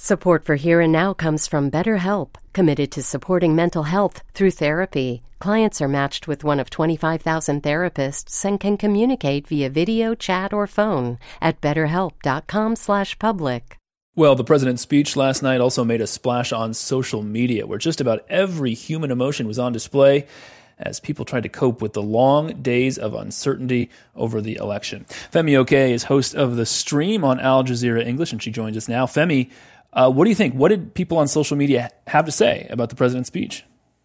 Support for Here and Now comes from BetterHelp, committed to supporting mental health through therapy. Clients are matched with one of 25,000 therapists and can communicate via video, chat, or phone at betterhelp.com/public. Well, the president's speech last night also made a splash on social media, where just about every human emotion was on display as people tried to cope with the long days of uncertainty over the election. Femi Oke is host of The Stream on Al Jazeera English, and she joins us now. Femi, what do you think? What did people on social media have to say about the president's speech?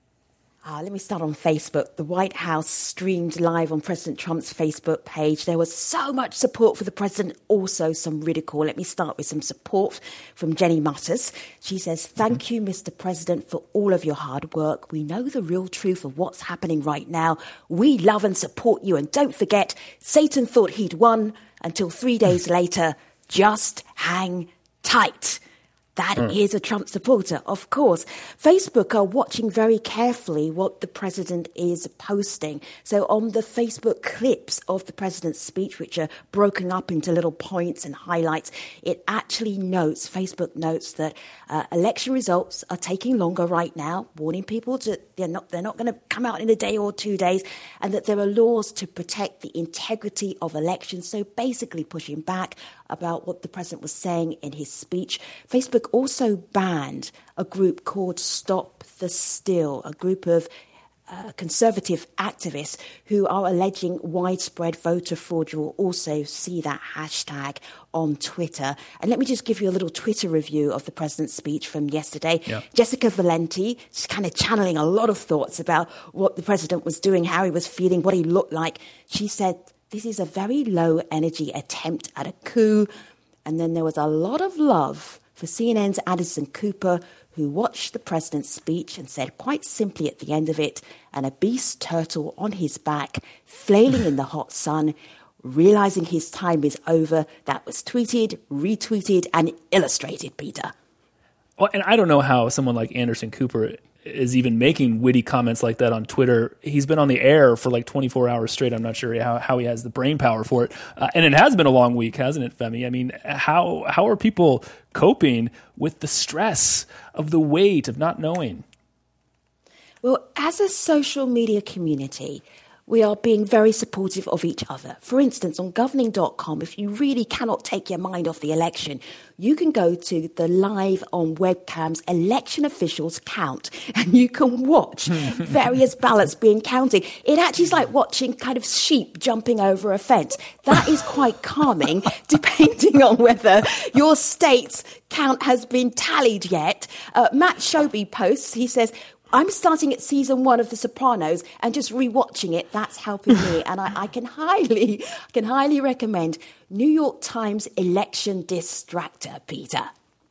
Let me start on Facebook. The White House streamed live on President Trump's Facebook page. There was so much support for the president, also some ridicule. Let me start with some support from Jenny Mutters. She says, "Thank you, Mr. President, for all of your hard work. We know the real truth of what's happening right now. We love and support you. And don't forget, Satan thought he'd won until 3 days later. Just hang tight." That is a Trump supporter, of course. Facebook are watching very carefully what the president is posting. So on the Facebook clips of the president's speech, which are broken up into little points and highlights, it actually notes, Facebook notes that election results are taking longer right now, warning people they're not going to come out in a day or 2 days, and that there are laws to protect the integrity of elections. So basically pushing back about what the president was saying in his speech. Facebook also banned a group called Stop the Steal, a group of conservative activists who are alleging widespread voter fraud. You'll also see that hashtag on Twitter. And let me just give you a little Twitter review of the president's speech from yesterday. Yeah. Jessica Valenti, she's kind of channeling a lot of thoughts about what the president was doing, how he was feeling, what he looked like. She said, "This is a very low-energy attempt at a coup." And then there was a lot of love for CNN's Anderson Cooper, who watched the president's speech and said quite simply at the end of it, "And a beast turtle on his back, flailing in the hot sun, realizing his time is over." That was tweeted, retweeted, and illustrated, Peter. Well, and I don't know how someone like Anderson Cooper is even making witty comments like that on Twitter. He's been on the air for like 24 hours straight. I'm not sure how he has the brain power for it. And it has been a long week, hasn't it, Femi? I mean, how are people coping with the stress of the weight of not knowing? Well, as a social media community, we are being very supportive of each other. For instance, on governing.com, if you really cannot take your mind off the election, you can go to the live on webcams election officials count, and you can watch various ballots being counted. It actually is like watching kind of sheep jumping over a fence. That is quite calming, depending on whether your state's count has been tallied yet. Matt Shoby posts, he says, "I'm starting at season 1 of The Sopranos and just rewatching it. That's helping me." And I can highly recommend New York Times Election Distractor, Peter.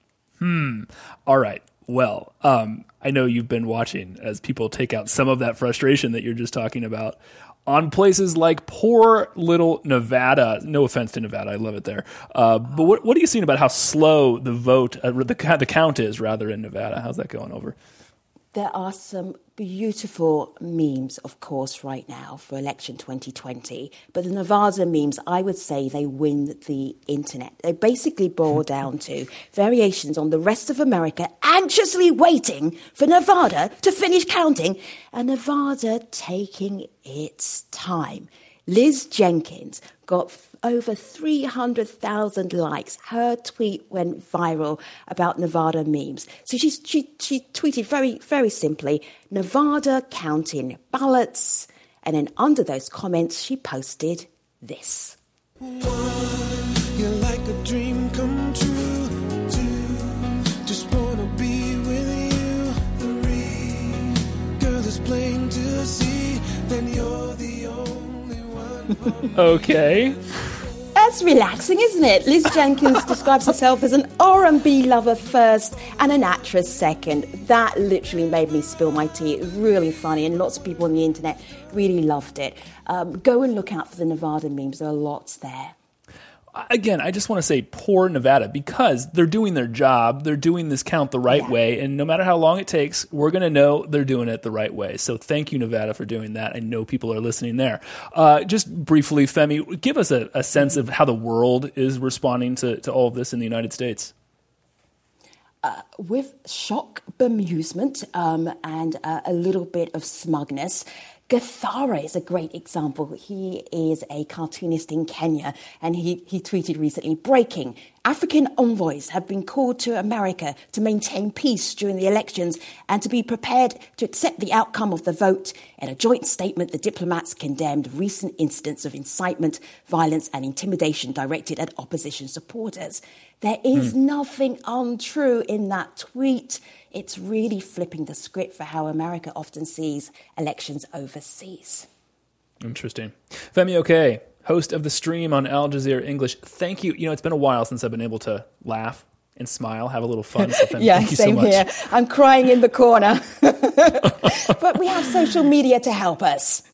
All right. Well, I know you've been watching as people take out some of that frustration that you're just talking about on places like poor little Nevada. No offense to Nevada. I love it there. But what are you seeing about how slow the vote, the count is, rather, in Nevada? How's that going over? There are some beautiful memes, of course, right now for election 2020. But the Nevada memes, I would say they win the internet. They basically boil down to variations on the rest of America anxiously waiting for Nevada to finish counting, and Nevada taking its time. Liz Jenkins got over 300,000 likes. Her tweet went viral about Nevada memes. So she tweeted very, very simply, "Nevada counting ballots." And then under those comments, she posted this. You're like a dream come true. Just wanna be with you. 3, girl, it's plain to see. Then you're the only one. Okay. That's relaxing, isn't it? Liz Jenkins describes herself as an R&B lover first and an actress second. That literally made me spill my tea. It was really funny, and lots of people on the internet really loved it. Go and look out for the Nevada memes. There are lots there. Again, I just want to say poor Nevada, because they're doing their job. They're doing this count the right way. And no matter how long it takes, we're going to know they're doing it the right way. So thank you, Nevada, for doing that. I know people are listening there. Just briefly, Femi, give us a sense of how the world is responding to all of this in the United States. with shock, bemusement, and a little bit of smugness. Gathara is a great example. He is a cartoonist in Kenya, and he tweeted recently, breaking, African envoys have been called to America to maintain peace during the elections and to be prepared to accept the outcome of the vote. In a joint statement, the diplomats condemned recent incidents of incitement, violence and intimidation directed at opposition supporters. There is nothing untrue in that tweet. It's really flipping the script for how America often sees elections overseas. Interesting. Femi Oke, host of The Stream on Al Jazeera English. Thank you. You know, it's been a while since I've been able to laugh and smile, have a little fun. So Femi, thank you so much. Same here. I'm crying in the corner. But we have social media to help us.